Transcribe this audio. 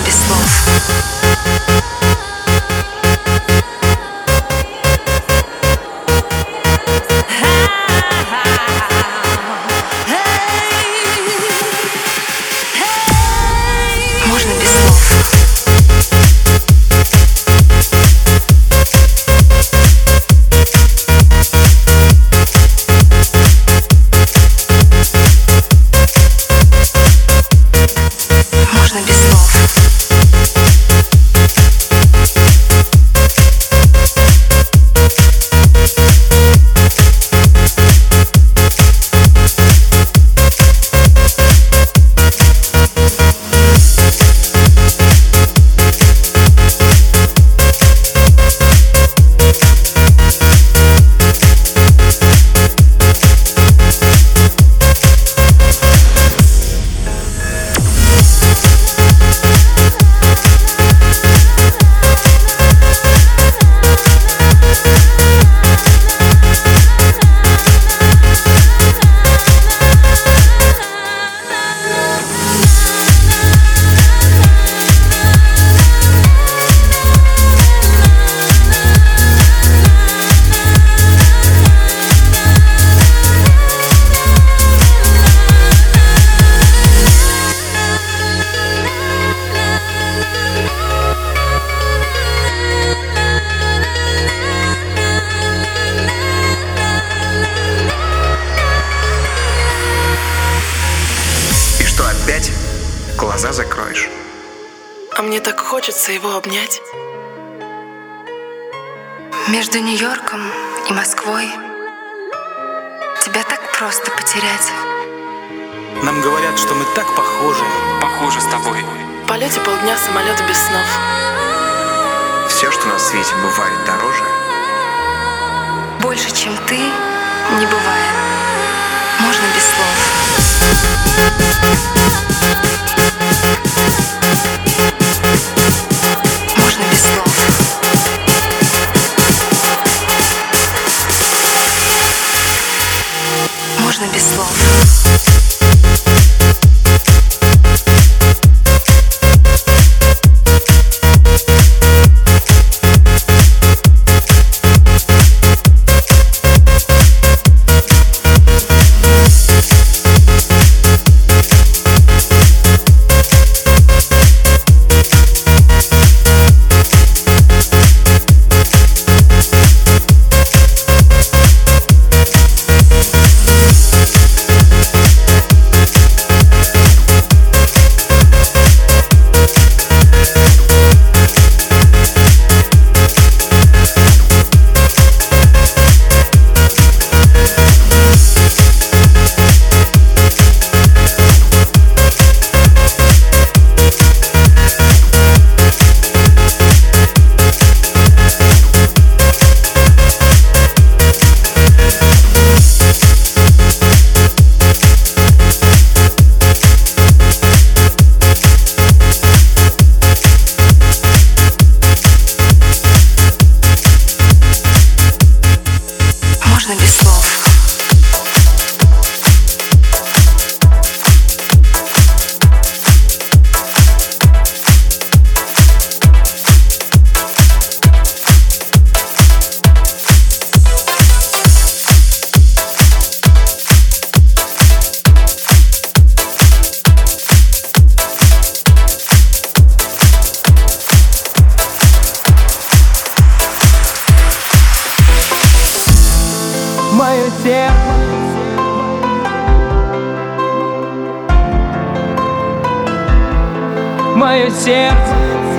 без слов. Можно без слов. Можно без слов. Опять глаза закроешь. А мне так хочется его обнять. Между Нью-Йорком и Москвой тебя так просто потерять. Нам говорят, что мы так похожи. Похожи с тобой. В полете полдня самолета без снов. Все, что на свете бывает дороже. Больше, чем ты, не бывает. Можно без слов. Можно без слов. Можно без слов. Можно без слов. Мое сердце, мое сердце